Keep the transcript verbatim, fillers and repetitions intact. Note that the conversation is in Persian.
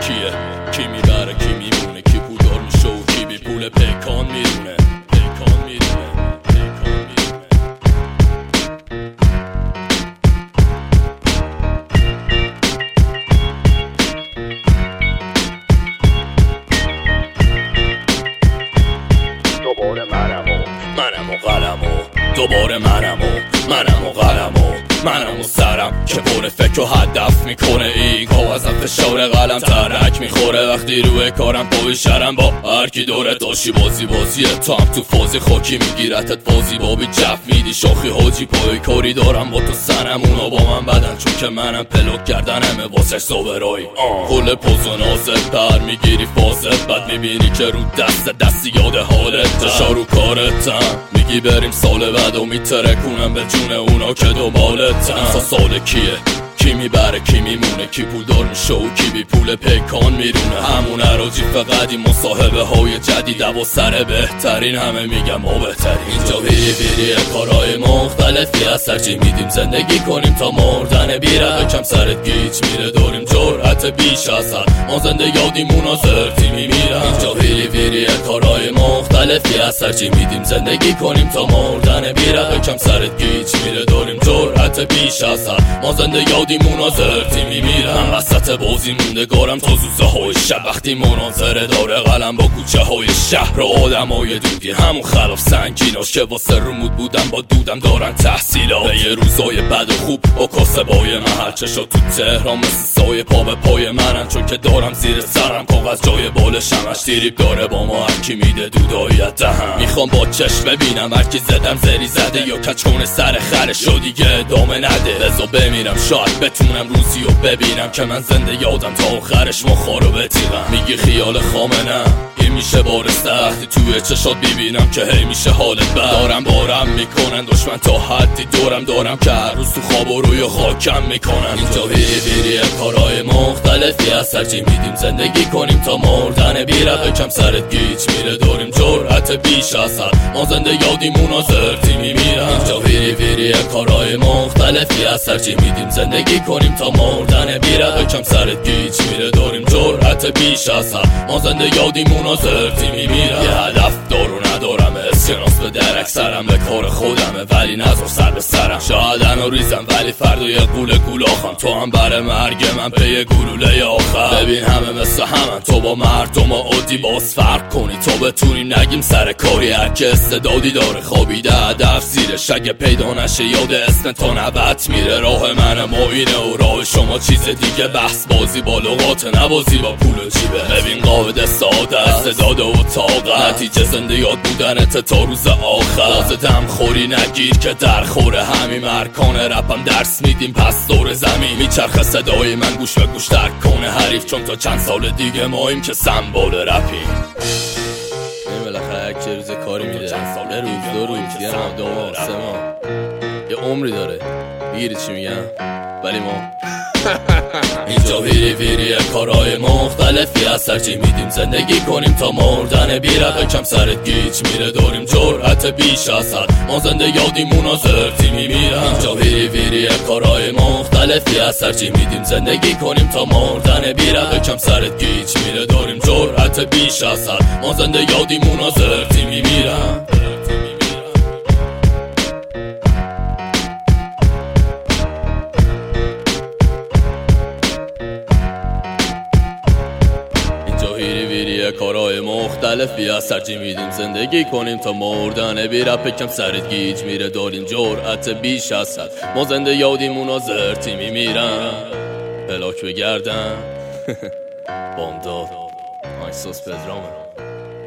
کیه، کی میبره کی میمونه، کی پولدار میشه و کی بی پول پیکان میرونه، پیکان میرونه، پیکان میرونه. دوباره منم و منم و قلم و دوباره منم و منم و قلم و منم و سرم که پر فکر و هدف میکنه. این کاغذم فشار قلم ترک میخوره وقتی روی کارم پای شرم با هر کی دوره داشی بازی بازیه تو هم تو فازی خاکی میگیرتت بازی بابی جف میدی شاخی حاجی پای کاری دارم با تو سنم اونا با من بدن چون که منم پلوک کردنمه واسه صبرایی کل پوز و نازت پر میگیری فازت بعد میبینی که رو دست دستی یاد حالت شارو کارتم میگی بریم سال بعد و میترکونم به جون اونا که دنبالتن. سا سال کیه، کی میبره کی میمونه، کی پولدار میشه و کی بی پول پیکان میرونه. همون اراجیف قدیم مصاحبه های جدید و سر بهترین همه میگم ما بهترین. اینجا ویری ویری کارهای مختلفی از هرچی میدیم زندگی کنیم تا مردن بیره کم سرت گیج میره داریم جرأت بیش از حد ما زنده یادیمون و زرتی میمیرم. اینجا ویری ویری کارهای مختلفی از هرچی میدیم زندگی کنیم تا مردن بیره کم سرت گیج میره داریم جرأت بیش از حد ما زنده یادیمون و زرتی میمیرم. وسط بازی موندگارم تا زوزه های شب وقتی مناظره داره قلم با کوچه های شهر و آدم های دودی همون خلاف سنگیناش که واسه رمود بودم با دودم دارن تحصیلات به یه روزای بد و خوب و کاسبای محل چشا تو تهران مثل سایه پا به پای منم چون که دارم زیر سرم کاغذ جای بالش همش تیریب داره با ما هرکی میده دودایت دهم. میخوام با چشم ببینم هرکی زدم زری زده یا کچکونه سر خرش و دیگه ادامه نده لذا بمیرم شاید بتونم روزی رو ببینم که من زنده یادم تا آخرش مخارو بتیغم. میگی خیال خامنم این میشه بارسته وقتی توی چشات ببینم که هی میشه حالت بد دارم بارم میکنن دشمن تا حدی دورم دارم که هر روز تو خواب و روی خاکم میکنن. اینجا ویری ویری کارهای مختلفی از هرچی میدیم زندگی کنیم تا مردن بیره کم سرت گیج میره داریم جرأت بیش از حد ما زنده یادیمون و زرتی میمیرم. اینجا ویری ویری کارهای مختلفی از هرچی میدیم زندگی کنیم تا مردن بیره کم سرت گیج میره داریم جرأت بیش از حد ما زنده یادیمون و زرتی میمیرم. یه هدف دارو ندارم اسکناس به درک سرم به کار خودمه ولی نظر سر به سرم شاید انو ریزم ولی فردا یه گوله گول آخم تو هم بره مرگ من به یه گلوله آخر. ببین همه مثل همن تو با مردم عادی باز فرق کنی تا بتونیم نگیم سر کاری هر که استعدادی داره خوابیده هدف زیرش اگه پیدا نشه یاد اسم تا نبت میره. راه من معینه و راه شما چیز دیگه بحث بازی با لغات نبازی با پول و جیبه. ببین قاعده ساده استعداد و طاقت نتیجه زنده یاد بودنت تا روز آخر باز دم خوری نگیر که در خوره همین مرکان رپم درس میدیم پس دور زمین میچرخه صدای من گوش به گوش درک کنه حریف چون تا چند سال دیگه ماییم که سمبل رپیم. این بالاخره یک روز کاری میده یه روز دو روز یه ماه دو ماه سه ماه یه عمری داره میگیری چی میگم ولی ما اینجا ویری ویری کارهای مختلفی از هرچی میدیم زندگی کنیم تا مردن بیره کم سرت گیج میره داریم جرأت بیش از حد ما زنده یادیمون و زرتی میمیرم. اینجا ویری ویری کارهای مختلفی از هرچی میدیم زندگی کنیم تا مردن بیره کم سرت گیج میره داریم جرأت بیش از حد ما زنده یادیمون و زرتی میمیرم. کارهای مختلفی از هرچی میدیم زندگی کنیم تا مردن بی رپ کم سرت گیج میره داریم جرأت بیش از حد ما زنده یادیمون و زرتی میمیرم. پلاک بگردم بامداد آیسوس پدرامه.